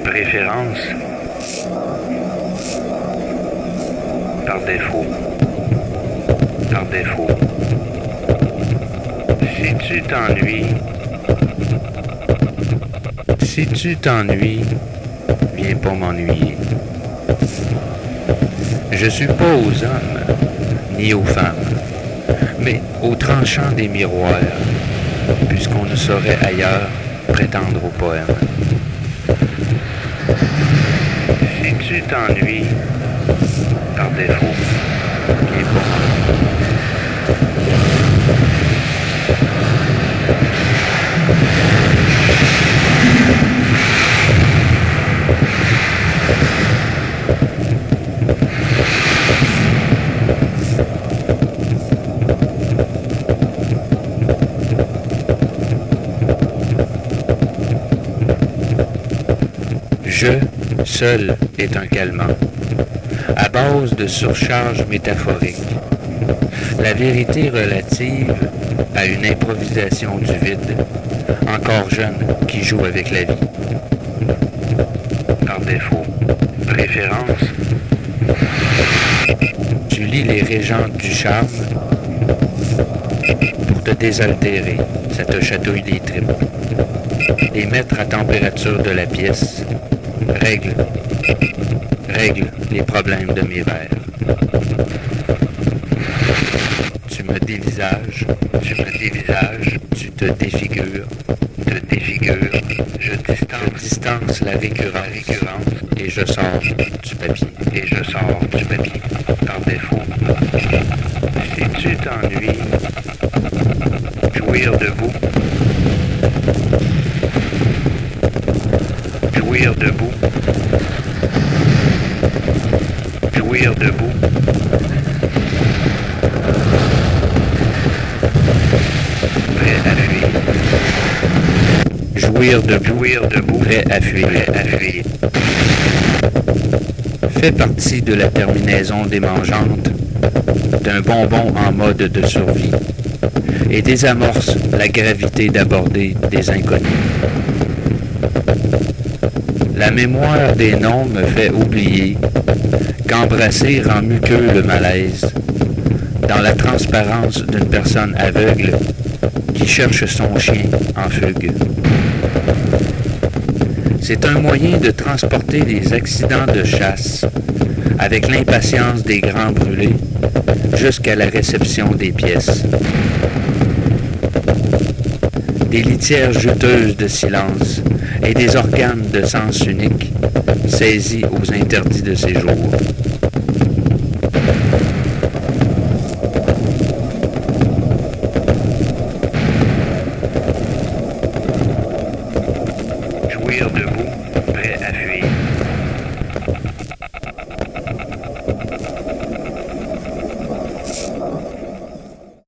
Préférence. Par défaut. Par défaut. Si tu t'ennuies, viens pas m'ennuyer. Je suis pas aux hommes, ni aux femmes, mais aux tranchants des miroirs, puisqu'on ne saurait ailleurs prétendre au poème. Si tu t'ennuies, par défaut, viens pas m'ennuyer. Je, seul, est un calmant, à base de surcharge métaphorique. La vérité relative à une improvisation du vide, encore jeune, qui joue avec la vie. Par défaut. Préférence. Tu lis les régentes du charme pour te désaltérer, ça te chatouille les tripes. Les mettre à température de la pièce règle les problèmes de mes vers. Tu me dévisages, tu te défigures, je distance la récurrence et je sors du papier, par défaut. Si tu t'ennuies, jouir debout, jouir debout, prêt à fuir. Jouir debout, prêt à fuir. Fait partie de la terminaison démangeante d'un bonbon en mode de survie et désamorce la gravité d'aborder des inconnus. La mémoire des noms me fait oublier qu'embrasser rend muqueux le malaise dans la transparence d'une personne aveugle qui cherche son chien en fugue. C'est un moyen de transporter les accidents de chasse avec l'impatience des grands brûlés jusqu'à la réception des pièces. Des litières juteuses de silence et des organes de sens unique saisis aux interdits de séjour. Jouir debout, prêt à fuir.